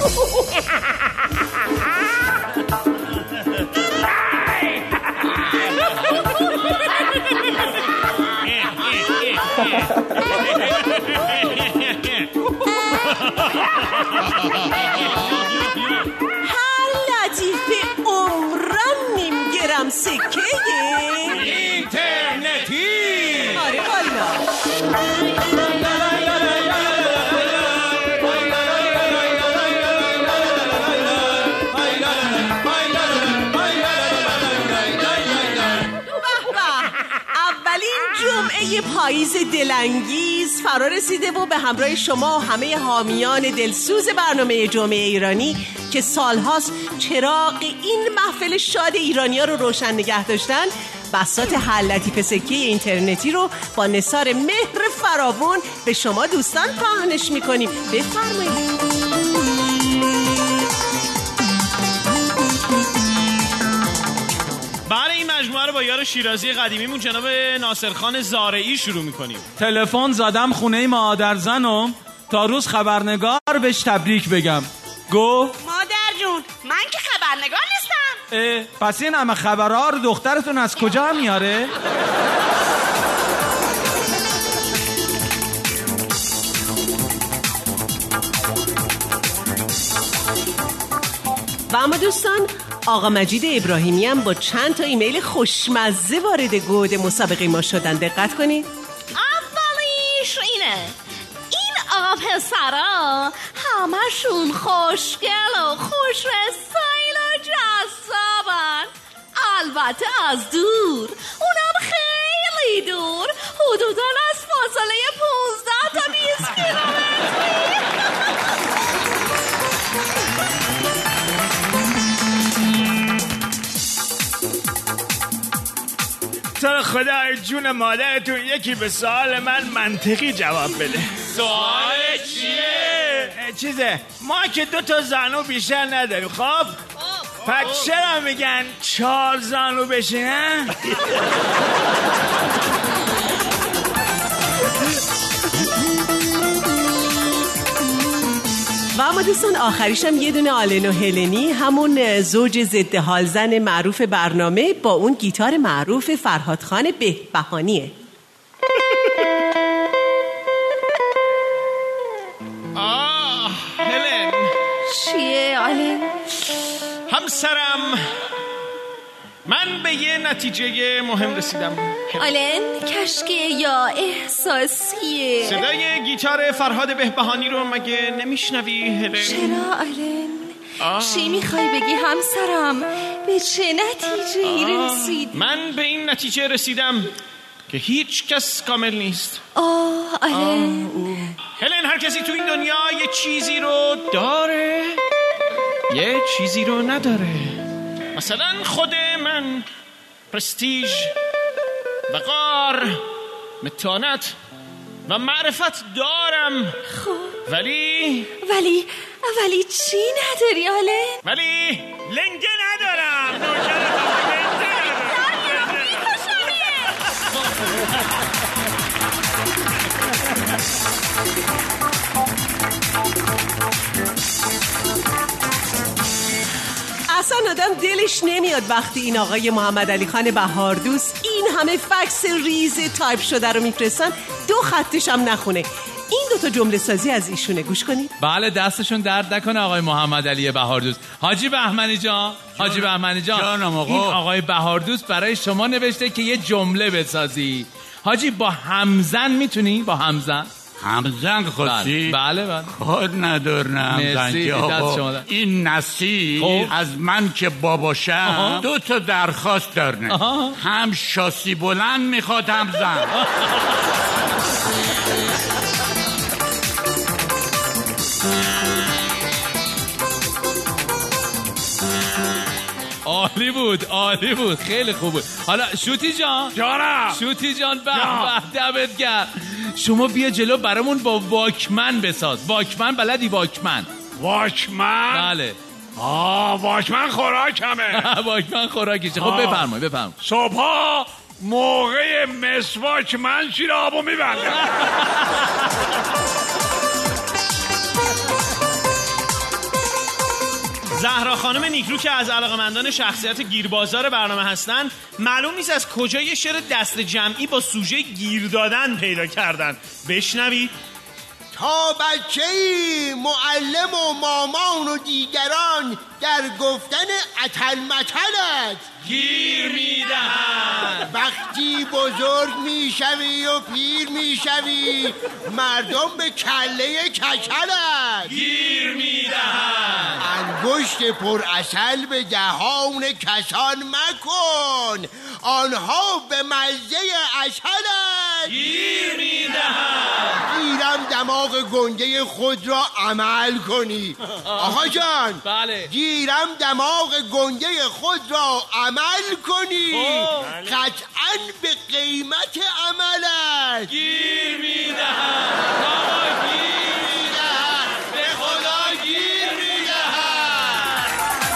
لطیفه عمران نیم گرم سکه اینترنتی. آره والا. جمعه پاییز دلانگیز فرا رسیده و به همراه شما و همه حامیان دلسوز برنامه جمعه ایرانی که سالهاست چراغ این محفل شاد ایرانی‌ها رو روشن نگه داشتن، بساط حل لطیفه سکه اینترنتی رو با نثار مهر فراوان به شما دوستان پهنش می‌کنیم. بفرمایید. مجموعه رو با یار شیرازی قدیمیمون جناب ناصرخان زارعی شروع میکنیم. تلفن زدم خونه مادرزنم تا روز خبرنگار بهش تبریک بگم. گو مادر جون من که خبرنگار نیستم. پس این همه خبرها رو دخترتون از کجا میاره؟ و اما دوستان، آقا مجید ابراهیمی هم با چند تا ایمیل خوشمزه وارد گود مسابقه ما شدن. دقت کنید. اولیش اینه، این آقا پسرا همشون خوشگل و خوش رسایل و جذابن، البته از دور، اونم خیلی دور، حدوداً از فاصله 15 تا 20 کیلومتری. تو خدا جون مادرتون یکی به سوال من منطقی جواب بده. سوال چیه؟ چیزه، ما که 2 تا زانو بیشتر نداریم. خب پس چرا میگن 4 زانو بشینه؟ و اما دوستان آخریشم یه دونه آلن و هلنی، همون زوج ضد حال زن معروف برنامه با اون گیتار معروف فرهادخان بهبهانیه. هلن. چیه آلن؟ همسرم، من به یه نتیجه مهم رسیدم. آلن کشکه یا احساسیه؟ صدای گیتار فرهاد بهبهانی رو مگه نمیشنوی هلن؟ چرا آلن؟ چی میخوای بگی همسرم؟ به چه نتیجه رسید؟ من به این نتیجه رسیدم که هیچ کس کامل نیست. آلن. هلن، هر کسی تو این دنیا یه چیزی رو داره، یه چیزی رو نداره. مثلا خود من پرستیژ، وقار، متانت و معرفت دارم. خب ولی چی نداری آلن؟ ولی لنگه ندارم. اصلا آدم دلش نمیاد وقتی این آقای محمد علی خان بهاردوست این همه فکس ریز تایپ شده رو میفرستن 2 خطش هم نخونه. این 2 تا جمله سازی از ایشونه، گوش کنید. بله، دستشون درد نکنه آقای محمد علی بهاردوست. حاجی بهمنی جان، حاجی بهمنی جان، این آقای بهاردوست برای شما نوشته که یه جمله بسازی. حاجی با همزن میتونی؟ با همزن خودشی؟ بله خود ندارم همزن که آقا این نصیر از من که باباشم 2 تا درخواست دارنه. هم شاسی بلند میخواد هم زن. عالی بود خیلی خوب بود. حالا شوتی جان، شوتی جان به دمت گرم. شما بیا جلو برامون با واکمن بساز. واکمن بلدی؟ واکمن بله. واکمن خوراکمه. واکمن خوراکشه. خب بفرمایید. صبحا موقع مسواک من شیر آبو میبندم. زهرا خانم نیکلو که از علاقه‌مندان شخصیت گیربازار برنامه هستن، معلوم نیست از کجا یه شعر دست جمعی با سوژه گیر دادن پیدا کردن. بشنوید. تا بچه‌ای معلم و مامان و دیگران در گفتن اتل متلت گیر میدهند. وقتی بزرگ میشوی و پیر میشوی مردم به کله کچلت گیر میدهند. انگشت پر عسل به دهان کسان مکن، آنها به مزه عسلت گیر میدهند. گیرم دماغ گنده خود را عمل کنی. آقا جان، بله. گیرم دماغ گنده خود را عمل کنی، قطعاً به قیمت عملت گیر میدهند. آقا گیر میدهد، به خدا گیر میدهد.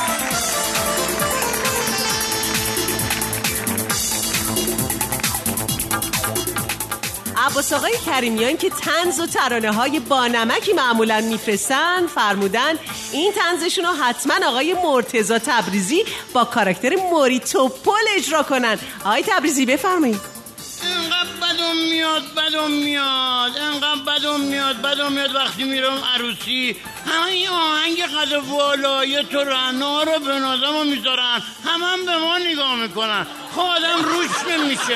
عباس آقای کریمیان که طنز و ترانه های با نمکی معمولا میفرستن، فرمودن این طنزشون رو حتما آقای مرتضی تبریزی با کاراکتر موری توپل اجرا کنن. آقای تبریزی بفرمایید. انقدر بدم میاد وقتی میرم عروسی، همه این آهنگ قد والای تو رنا رو به نازم میذارن، همه به ما نگاه میکنن، خب آدم روش نمیشه.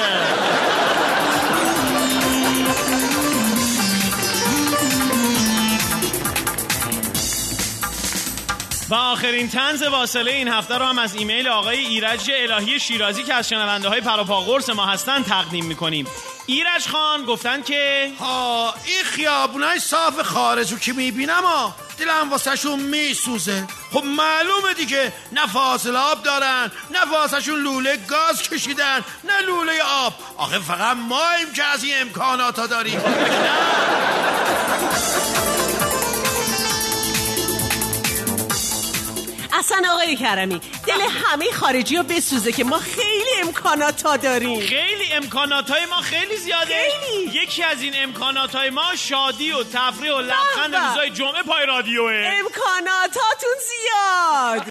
و آخرین طنز واصله این هفته رو هم از ایمیل آقای ایرج الهی شیرازی که از شنونده های پروپا قرص ما هستن تقدیم میکنیم. ایرج خان گفتن که این خیابونای صاف خارجو که میبینم دلم واسه شون میسوزه. خب معلومه دیگه، نه فاصله آب دارن، نه واسه شون لوله گاز کشیدن، نه لوله آب. آخه فقط ماییم که از این امکاناتا داریم. اصلا آقای کرمی دل همه خارجی ها بسوزه که ما خیلی امکانات ها داریم. خیلی امکانات های ما خیلی زیاده. خیلی. یکی از این امکانات های ما شادی و تفریح و لبخند روزای جمعه پای رادیوه. امکانات هاتون زیاد.